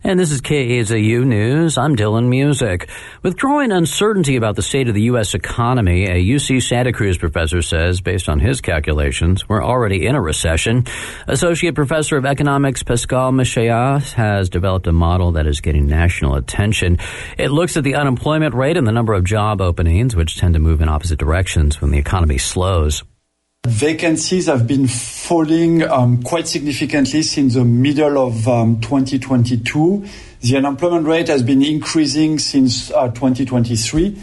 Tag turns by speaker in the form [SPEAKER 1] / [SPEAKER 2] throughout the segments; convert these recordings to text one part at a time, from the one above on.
[SPEAKER 1] And this is KAZU News. I'm Dylan Music. With growing uncertainty about the state of the U.S. economy, a UC Santa Cruz professor says, based on his calculations, we're already in a recession. Associate Professor of Economics Pascal Michaillat has developed a model that is getting national attention. It looks at the unemployment rate and the number of job openings, which tend to move in opposite directions when the economy slows.
[SPEAKER 2] Vacancies have been falling quite significantly since the middle of 2022. The unemployment rate has been increasing since 2023.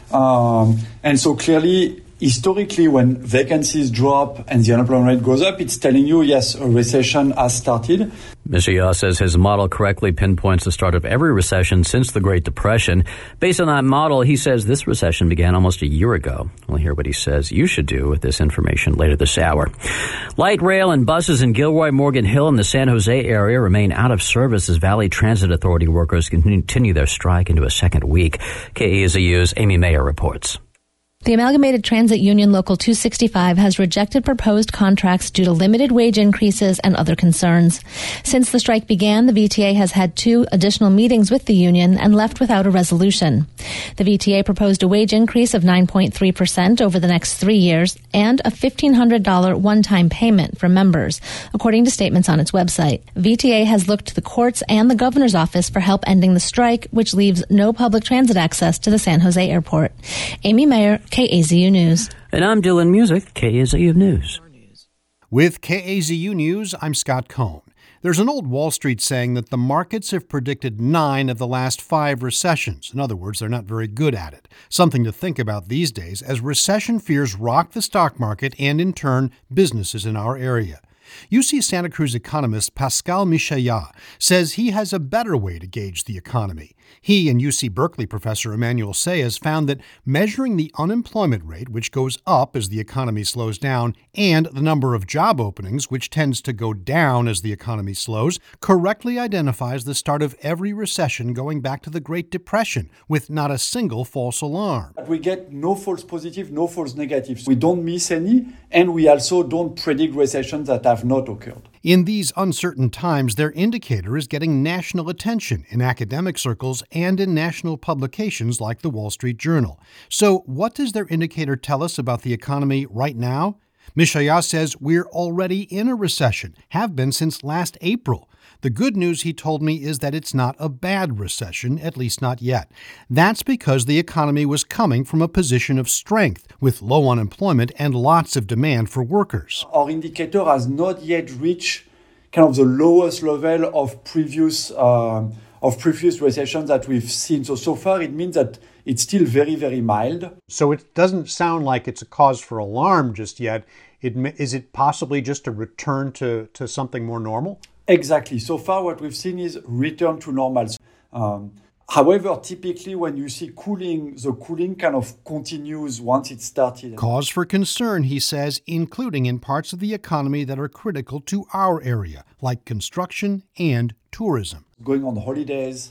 [SPEAKER 2] And so clearly, historically, when vacancies drop and the unemployment rate goes up, it's telling you, yes, a recession has started.
[SPEAKER 1] Michaillat says his model correctly pinpoints the start of every recession since the Great Depression. Based on that model, he says this recession began almost a year ago. We'll hear what he says you should do with this information later this hour. Light rail and buses in Gilroy, Morgan Hill, and the San Jose area remain out of service as Valley Transit Authority workers continue their strike into a second week. KAZU's Amy Mayer reports.
[SPEAKER 3] The Amalgamated Transit Union Local 265 has rejected proposed contracts due to limited wage increases and other concerns. Since the strike began, the VTA has had 2 additional meetings with the union and left without a resolution. The VTA proposed a wage increase of 9.3% over the next 3 years and a $1,500 one-time payment for members, according to statements on its website. VTA has looked to the courts and the governor's office for help ending the strike, which leaves no public transit access to the San Jose airport. Amy Mayer, KAZU News.
[SPEAKER 1] And I'm Dylan Music, KAZU News.
[SPEAKER 4] With KAZU News, I'm Scott Cohn. There's an old Wall Street saying that the markets have predicted 9 of the last 5 recessions. In other words, they're not very good at it. Something to think about these days as recession fears rock the stock market and, in turn, businesses in our area. UC Santa Cruz economist Pascal Michaillat says he has a better way to gauge the economy. He and UC Berkeley professor Emmanuel Saez found that measuring the unemployment rate, which goes up as the economy slows down, and the number of job openings, which tends to go down as the economy slows, correctly identifies the start of every recession going back to the Great Depression, with not a single false alarm.
[SPEAKER 2] We get no false positive, no false negatives. We don't miss any, and we also don't predict recessions that have not occurred.
[SPEAKER 4] In these uncertain times, their indicator is getting national attention in academic circles and in national publications like the Wall Street Journal. So what does their indicator tell us about the economy right now? Michaillat says we're already in a recession, have been since last April. The good news, he told me, is that it's not a bad recession, at least not yet. That's because the economy was coming from a position of strength, with low unemployment and lots of demand for workers.
[SPEAKER 2] Our indicator has not yet reached kind of the lowest level of previous recessions that we've seen. So far, it means that it's still very, very mild.
[SPEAKER 4] So it doesn't sound like it's a cause for alarm just yet. Is it possibly just a return to something more normal?
[SPEAKER 2] Exactly. So far, what we've seen is return to normal. However, typically when you see cooling, the cooling kind of continues once it started.
[SPEAKER 4] Cause for concern, he says, including in parts of the economy that are critical to our area, like construction and tourism.
[SPEAKER 2] Going on holidays,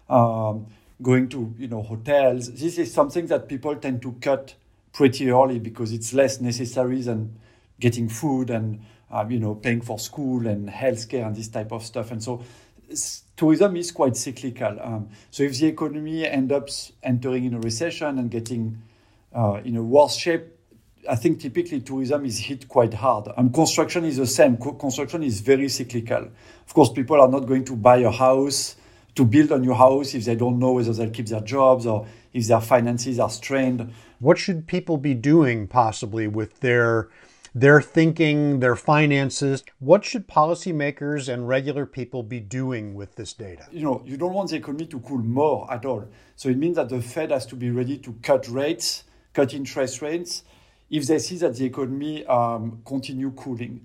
[SPEAKER 2] going to hotels. This is something that people tend to cut pretty early because it's less necessary than getting food and paying for school and healthcare and this type of stuff. And so tourism is quite cyclical. So if the economy ends up entering in a recession and getting in a worse shape, I think typically tourism is hit quite hard. Construction is the same. Construction is very cyclical. Of course, people are not going to buy a house, to build a new house, if they don't know whether they'll keep their jobs or if their finances are strained.
[SPEAKER 4] What should people be doing possibly with their thinking, their finances? What should policymakers and regular people be doing with this data?
[SPEAKER 2] You don't want the economy to cool more at all. So it means that the Fed has to be ready to cut rates, cut interest rates, if they see that the economy continue cooling.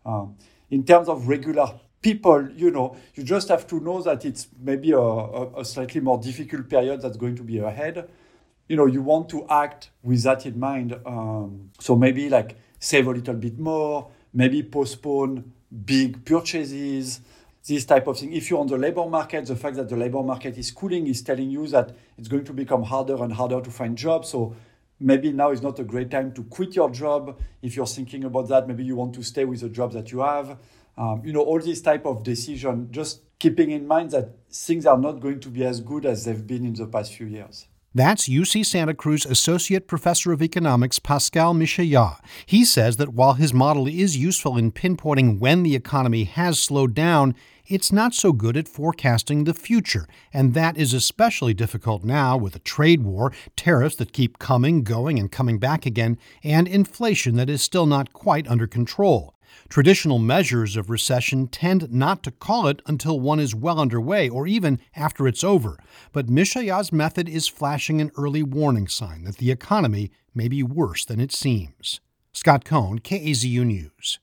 [SPEAKER 2] In terms of regular people, you just have to know that it's maybe a slightly more difficult period that's going to be ahead. You want to act with that in mind. So maybe save a little bit more, maybe postpone big purchases, this type of thing. If you're on the labor market, the fact that the labor market is cooling is telling you that it's going to become harder and harder to find jobs. So maybe now is not a great time to quit your job. If you're thinking about that, maybe you want to stay with the job that you have. All these type of decision, just keeping in mind that things are not going to be as good as they've been in the past few years.
[SPEAKER 4] That's UC Santa Cruz Associate Professor of Economics Pascal Michaillat. He says that while his model is useful in pinpointing when the economy has slowed down, it's not so good at forecasting the future, and that is especially difficult now with a trade war, tariffs that keep coming, going, and coming back again, and inflation that is still not quite under control. Traditional measures of recession tend not to call it until one is well underway or even after it's over. But Michaillat's method is flashing an early warning sign that the economy may be worse than it seems. Scott Cohn, KAZU News.